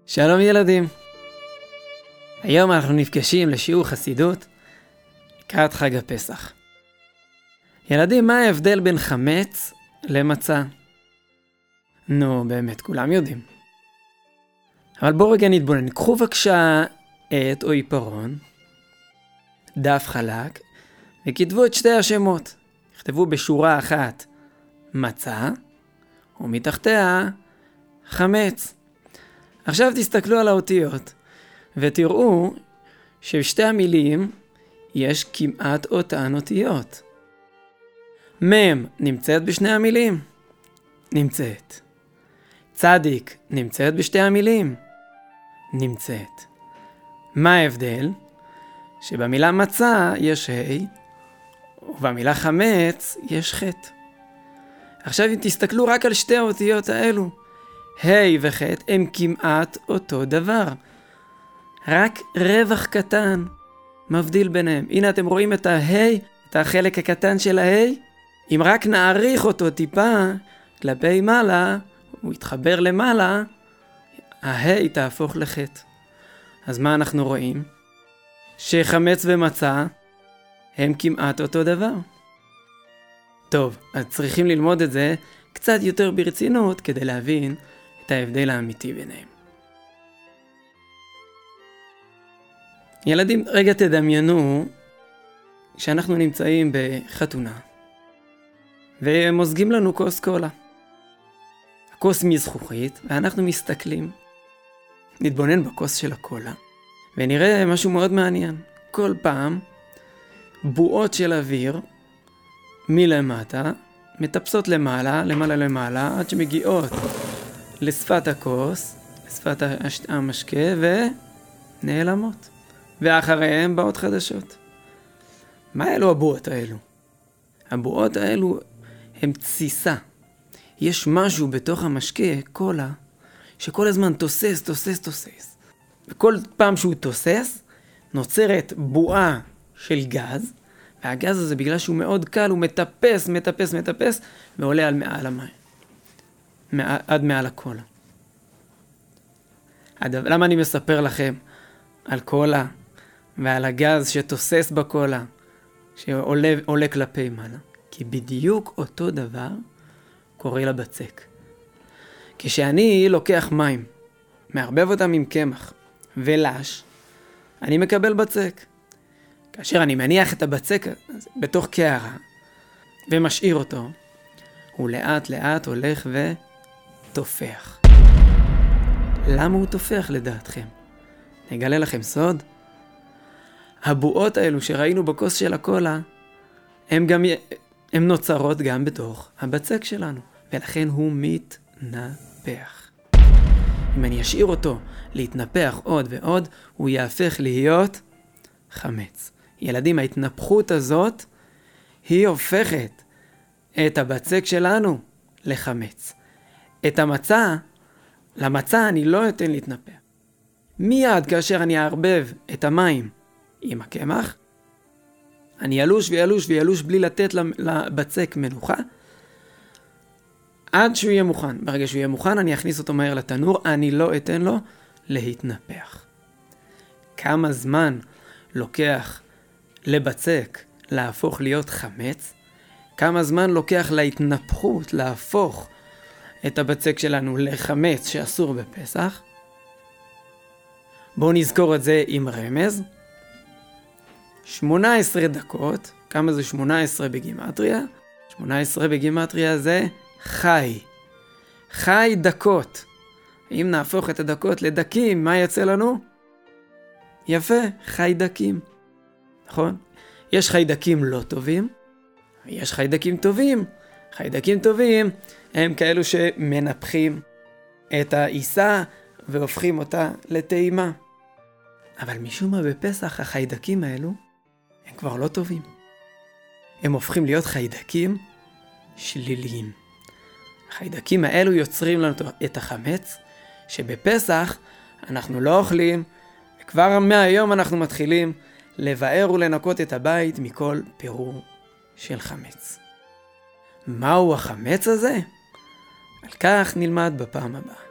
שלום ילדים. היום אנחנו נפגשים לשיעור חסידות לקראת חג הפסח. ילדים, מה ההבדל בין חמץ למצה? נו, באמת, כולם יודעים. אבל בואו רגע נתבונן. קחו בבקשה עט או עיפרון, דף חלק, וכתבו את שתי השמות. כתבו בשורה אחת מצה, ומתחתיה חמץ. עכשיו תסתכלו על האותיות, ותראו שבשתי המילים יש כמעט אותן אותיות. מם נמצאת בשני המילים? נמצאת. צדיק נמצאת בשתי המילים? נמצאת. מה ההבדל? שבמילה מצה יש ה' ובמילה חמץ יש ח'. עכשיו אם תסתכלו רק על שתי האותיות האלו, ה' וח' הם כמעט אותו דבר. רק רווח קטן מבדיל ביניהם. הנה אתם רואים את ה-ה', את החלק הקטן של ה-ה'. אם רק נעריך אותו טיפה כלפי מעלה, הוא יתחבר למעלה, ה-ה' תהפוך לח'. אז מה אנחנו רואים? שחמץ ומצה הם כמעט אותו דבר. טוב, אז צריכים ללמוד את זה קצת יותר ברצינות כדי להבין את ההבדל האמיתי ביניהם. ילדים, רגע תדמיינו שאנחנו נמצאים בחתונה ומוזגים לנו כוס קולה. הכוס מזכוכית, ואנחנו מסתכלים. נתבונן בכוס של הקולה ונראה משהו מאוד מעניין. כל פעם בועות של אוויר מלמטה מטפסות למעלה עד שמגיעות לשפת הכוס, לשפת המשקה, ונעלמות. ואחריהם באות חדשות. מה אלו הבועות האלו? הבועות האלו הם תסיסה. יש משהו בתוך המשקה, קולה, שכל הזמן תוסס. וכל פעם שהוא תוסס, נוצרת בועה של גז, והגז הזה בגלל שהוא מאוד קל, הוא מטפס, ועולה על מעל המים. עד מעל הקולה. למה אני מספר לכם על קולה ועל הגז שתוסס בקולה, שעולה כלפי מעלה? כי בדיוק אותו דבר קורה לבצק. כשאני לוקח מים, מערבב אותם עם קמח ולש, אני מקבל בצק. כאשר אני מניח את הבצק בתוך קערה ומשאיר אותו, הוא לאט לאט הולך ותופח. למה הוא תופח לדעתכם? נגלה לכם סוד. הבועות האלו שראינו בכוס של הקולה, הם נוצרות גם בתוך הבצק שלנו, ולכן הוא מתנפח. אם אני אשאיר אותו להתנפח עוד ועוד, הוא יהפך להיות חמץ. ילדים, ההתנפחות הזאת היא הופכת את הבצק שלנו לחמץ. את למצה אני לא אתן להתנפח. מיד כאשר אני אערבב את המים עם הקמח, אני ילוש בלי לתת לבצק מנוחה, עד שהוא יהיה מוכן. ברגע שהוא יהיה מוכן, אני אכניס אותו מהר לתנור, אני לא אתן לו להתנפח. כמה זמן לוקח לבצק להפוך להיות חמץ? כמה זמן לוקח להתנפחות להפוך את הבצק שלנו לחמץ שאסור בפסח? בואו נזכור את זה עם רמז. 18 דקות. כמה זה 18 בגימטריה? 18 בגימטריה זה חי. חי דקות. אם נהפוך את הדקות לדקים, מה יצא לנו? יפה, חיידקים. נכון? יש חיידקים לא טובים, יש חיידקים טובים. חיידקים טובים הם כאלו שמנפחים את העיסה והופכים אותה לטעימה. אבל משום מה בפסח החיידקים האלו הם כבר לא טובים. הם הופכים להיות חיידקים שליליים. החיידקים האלו יוצרים לנו את החמץ, שבפסח אנחנו לא אוכלים, וכבר מהיום אנחנו מתחילים לבאר ולנקות את הבית מכל פירור של חמץ. מהו החמץ הזה? על כך נלמד בפעם הבאה.